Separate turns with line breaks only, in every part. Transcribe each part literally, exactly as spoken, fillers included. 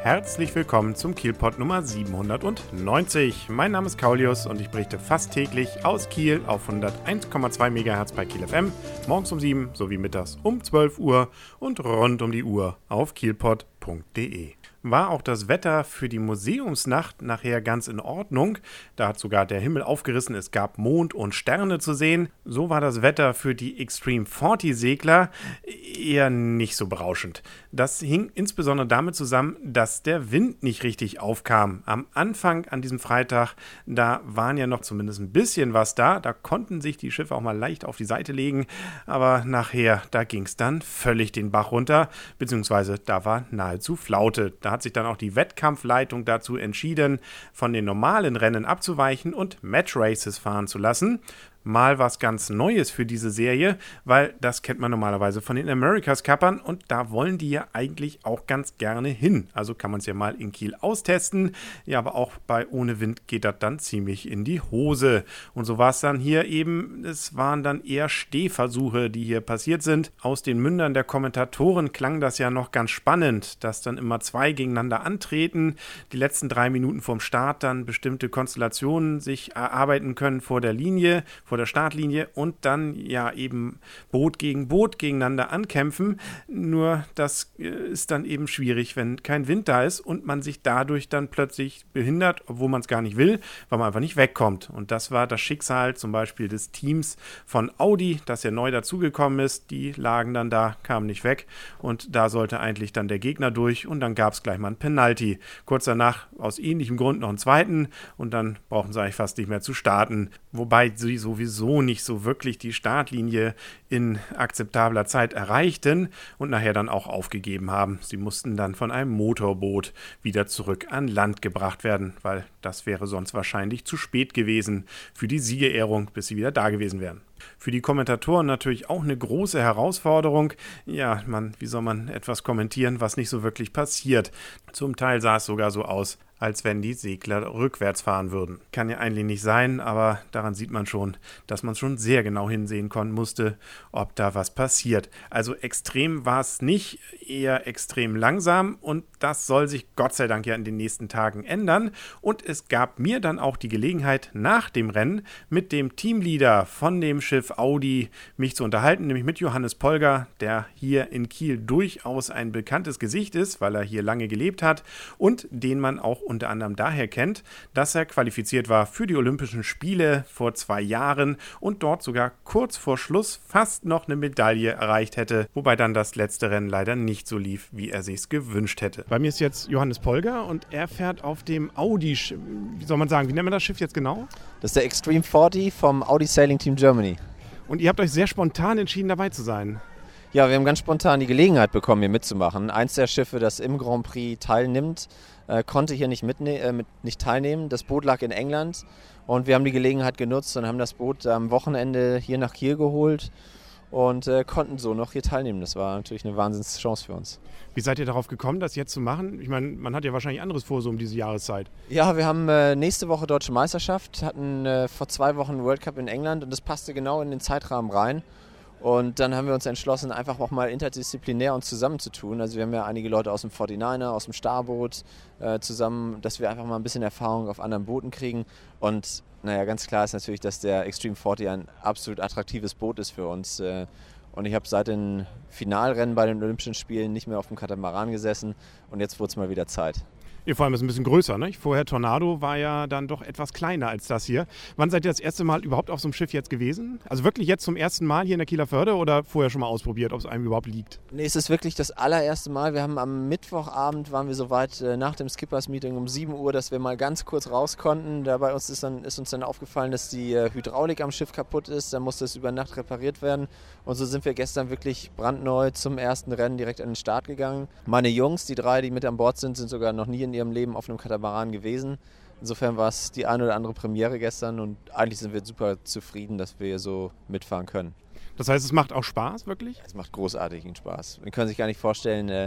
Herzlich willkommen zum Kielpod Nummer siebenhundertneunzig. Mein Name ist Kaulius und ich berichte fast täglich aus Kiel auf hunderteins Komma zwei Megahertz bei Kiel F M, morgens um sieben sowie mittags um zwölf Uhr und rund um die Uhr auf kielpod punkt de. War auch das Wetter für die Museumsnacht nachher ganz in Ordnung. Da hat sogar der Himmel aufgerissen, es gab Mond und Sterne zu sehen. So war das Wetter für die Extreme vierzig Segler eher nicht so berauschend. Das hing insbesondere damit zusammen, dass der Wind nicht richtig aufkam. Am Anfang an diesem Freitag, da waren ja noch zumindest ein bisschen was da. Da konnten sich die Schiffe auch mal leicht auf die Seite legen. Aber nachher, da ging es dann völlig den Bach runter, beziehungsweise da war nahezu Flaute. Da hat sich dann auch die Wettkampfleitung dazu entschieden, von den normalen Rennen abzuweichen und Match-Races fahren zu lassen. Mal was ganz Neues für diese Serie, weil das kennt man normalerweise von den America's Cupern und da wollen die ja eigentlich auch ganz gerne hin. Also kann man es ja mal in Kiel austesten. Ja, aber auch bei ohne Wind geht das dann ziemlich in die Hose. Und so war es dann hier eben, es waren dann eher Stehversuche, die hier passiert sind. Aus den Mündern der Kommentatoren klang das ja noch ganz spannend, dass dann immer zwei gegeneinander antreten, die letzten drei Minuten vorm Start dann bestimmte Konstellationen sich erarbeiten können vor der Linie, vor der Startlinie und dann ja eben Boot gegen Boot gegeneinander ankämpfen. Nur das ist dann eben schwierig, wenn kein Wind da ist und man sich dadurch dann plötzlich behindert, obwohl man es gar nicht will, weil man einfach nicht wegkommt. Und das war das Schicksal zum Beispiel des Teams von Audi, das ja neu dazugekommen ist. Die lagen dann da, kamen nicht weg und da sollte eigentlich dann der Gegner durch und dann gab es gleich mal ein Penalty. Kurz danach aus ähnlichem Grund noch einen zweiten und dann brauchen sie eigentlich fast nicht mehr zu starten. Wobei sie sowieso sowieso nicht so wirklich die Startlinie in akzeptabler Zeit erreichten und nachher dann auch aufgegeben haben. Sie mussten dann von einem Motorboot wieder zurück an Land gebracht werden, weil das wäre sonst wahrscheinlich zu spät gewesen für die Siegerehrung, bis sie wieder da gewesen wären. Für die Kommentatoren natürlich auch eine große Herausforderung. Ja, man, wie soll man etwas kommentieren, was nicht so wirklich passiert? Zum Teil sah es sogar so aus, als wenn die Segler rückwärts fahren würden. Kann ja eigentlich nicht sein, aber daran sieht man schon, dass man schon sehr genau hinsehen konnten musste, ob da was passiert. Also extrem war es nicht, eher extrem langsam und das soll sich Gott sei Dank ja in den nächsten Tagen ändern. Und es gab mir dann auch die Gelegenheit, nach dem Rennen mit dem Teamleader von dem Schiff Audi mich zu unterhalten, nämlich mit Johannes Polger, der hier in Kiel durchaus ein bekanntes Gesicht ist, weil er hier lange gelebt hat und den man auch unter anderem daher kennt, dass er qualifiziert war für die Olympischen Spiele vor zwei Jahren und dort sogar kurz vor Schluss fast noch eine Medaille erreicht hätte, wobei dann das letzte Rennen leider nicht so lief, wie er sich's gewünscht hätte. Bei mir ist jetzt Johannes Polger und er fährt auf dem Audi, wie soll man sagen, wie nennt man das Schiff jetzt genau?
Das ist der Extreme vierzig vom Audi Sailing Team Germany.
Und ihr habt euch sehr spontan entschieden, dabei zu sein.
Ja, wir haben ganz spontan die Gelegenheit bekommen, hier mitzumachen. Eins der Schiffe, das im Grand Prix teilnimmt, äh, konnte hier nicht, mitne- äh, mit, nicht teilnehmen. Das Boot lag in England und wir haben die Gelegenheit genutzt und haben das Boot am Wochenende hier nach Kiel geholt und äh, konnten so noch hier teilnehmen. Das war natürlich eine Wahnsinnschance für uns.
Wie seid ihr darauf gekommen, das jetzt zu machen? Ich meine, man hat ja wahrscheinlich anderes vor, so um diese Jahreszeit.
Ja, wir haben äh, nächste Woche Deutsche Meisterschaft, hatten äh, vor zwei Wochen World Cup in England und das passte genau in den Zeitrahmen rein. Und dann haben wir uns entschlossen, einfach auch mal interdisziplinär uns zusammenzutun. Also wir haben ja einige Leute aus dem forty-niner, aus dem Starboot äh, zusammen, dass wir einfach mal ein bisschen Erfahrung auf anderen Booten kriegen. Und naja, ganz klar ist natürlich, dass der Extreme vierzig ein absolut attraktives Boot ist für uns. Äh, und ich habe seit den Finalrennen bei den Olympischen Spielen nicht mehr auf dem Katamaran gesessen und jetzt wurde es mal wieder Zeit.
Ihr vor allem ist ein bisschen größer, ne? Vorher Tornado war ja dann doch etwas kleiner als das hier. Wann seid ihr das erste Mal überhaupt auf so einem Schiff jetzt gewesen? Also wirklich jetzt zum ersten Mal hier in der Kieler Förde oder vorher schon mal ausprobiert, ob es einem überhaupt liegt?
Nee, es ist wirklich das allererste Mal. Wir haben am Mittwochabend, waren wir soweit äh, nach dem Skippers-Meeting um sieben Uhr, dass wir mal ganz kurz raus konnten. Da bei uns ist, dann, ist uns dann aufgefallen, dass die äh, Hydraulik am Schiff kaputt ist. Dann musste es über Nacht repariert werden. Und so sind wir gestern wirklich brandneu zum ersten Rennen direkt an den Start gegangen. Meine Jungs, die drei, die mit an Bord sind, sind sogar noch nie in ihrem Leben auf einem Katamaran gewesen. Insofern war es die eine oder andere Premiere gestern und eigentlich sind wir super zufrieden, dass wir so mitfahren können.
Das heißt, es macht auch Spaß, wirklich?
Es macht großartigen Spaß. Man kann sich gar nicht vorstellen, äh,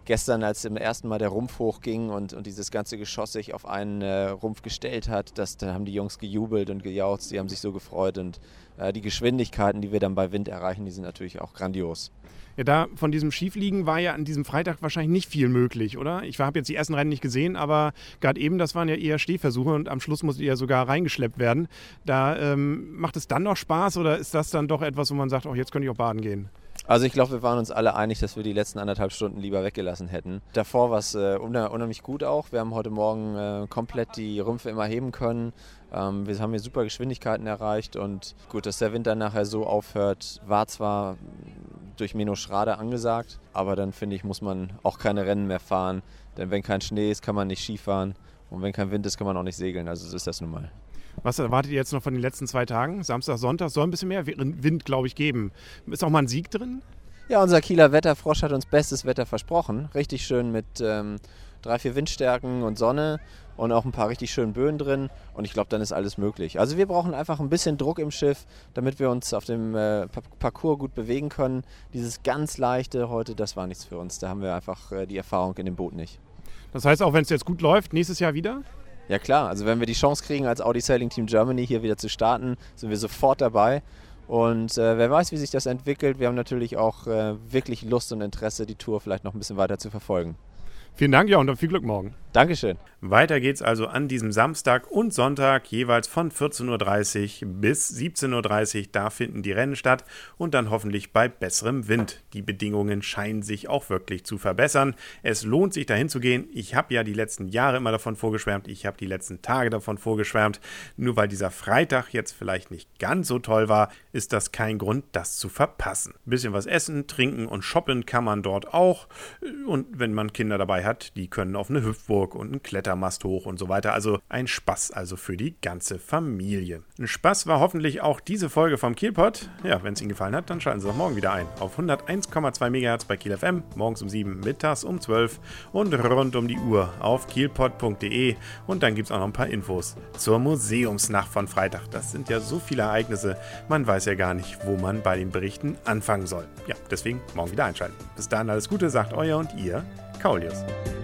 gestern, als zum ersten Mal der Rumpf hochging und, und dieses ganze Geschoss sich auf einen äh, Rumpf gestellt hat, das, da haben die Jungs gejubelt und gejauchzt, die haben sich so gefreut und äh, die Geschwindigkeiten, die wir dann bei Wind erreichen, die sind natürlich auch grandios.
Ja, da von diesem Schiefliegen war ja an diesem Freitag wahrscheinlich nicht viel möglich, oder? Ich habe jetzt die ersten Rennen nicht gesehen, aber gerade eben, das waren ja eher Stehversuche und am Schluss musste ihr ja sogar reingeschleppt werden. Da ähm, macht es dann noch Spaß oder ist das dann doch etwas, wo man sagt, oh, jetzt könnte ich auch baden gehen?
Also ich glaube, wir waren uns alle einig, dass wir die letzten anderthalb Stunden lieber weggelassen hätten. Davor war es äh, unheimlich gut auch. Wir haben heute Morgen äh, komplett die Rümpfe immer heben können. Ähm, wir haben hier super Geschwindigkeiten erreicht und gut, dass der Wind dann nachher so aufhört, war zwar durch Menno Schrader angesagt, aber dann finde ich, muss man auch keine Rennen mehr fahren, denn wenn kein Schnee ist, kann man nicht Skifahren und wenn kein Wind ist, kann man auch nicht segeln, also so ist das nun mal.
Was erwartet ihr jetzt noch von den letzten zwei Tagen? Samstag, Sonntag soll ein bisschen mehr Wind, glaube ich, geben. Ist auch mal ein Sieg drin?
Ja, unser Kieler Wetterfrosch hat uns bestes Wetter versprochen. Richtig schön mit ähm, drei, vier Windstärken und Sonne und auch ein paar richtig schönen Böen drin. Und ich glaube, dann ist alles möglich. Also wir brauchen einfach ein bisschen Druck im Schiff, damit wir uns auf dem äh, Parcours gut bewegen können. Dieses ganz leichte heute, das war nichts für uns. Da haben wir einfach äh, die Erfahrung in dem Boot nicht.
Das heißt, auch wenn es jetzt gut läuft, nächstes Jahr wieder?
Ja klar, also wenn wir die Chance kriegen, als Audi Sailing Team Germany hier wieder zu starten, sind wir sofort dabei. Und äh, wer weiß, wie sich das entwickelt. Wir haben natürlich auch äh, wirklich Lust und Interesse, die Tour vielleicht noch ein bisschen weiter zu verfolgen.
Vielen Dank, ja, und dann viel Glück morgen.
Dankeschön.
Weiter geht's also an diesem Samstag und Sonntag jeweils von vierzehn Uhr dreißig bis siebzehn Uhr dreißig. Da finden die Rennen statt und dann hoffentlich bei besserem Wind. Die Bedingungen scheinen sich auch wirklich zu verbessern. Es lohnt sich dahin zu gehen. Ich habe ja die letzten Jahre immer davon vorgeschwärmt. Ich habe die letzten Tage davon vorgeschwärmt. Nur weil dieser Freitag jetzt vielleicht nicht ganz so toll war, ist das kein Grund, das zu verpassen. Ein bisschen was essen, trinken und shoppen kann man dort auch. Und wenn man Kinder dabei hat, die können auf eine Hüpfburg und einen Klettermast hoch und so weiter. Also ein Spaß also für die ganze Familie. Ein Spaß war hoffentlich auch diese Folge vom Kielpot. Ja, wenn es Ihnen gefallen hat, dann schalten Sie doch morgen wieder ein. Auf hunderteins Komma zwei Megahertz bei Kiel F M, morgens um sieben, mittags um zwölf und rund um die Uhr auf kielpot punkt de. Und dann gibt es auch noch ein paar Infos zur Museumsnacht von Freitag. Das sind ja so viele Ereignisse, man weiß ja gar nicht, wo man bei den Berichten anfangen soll. Ja, deswegen morgen wieder einschalten. Bis dahin alles Gute, sagt euer und ihr Kaulius.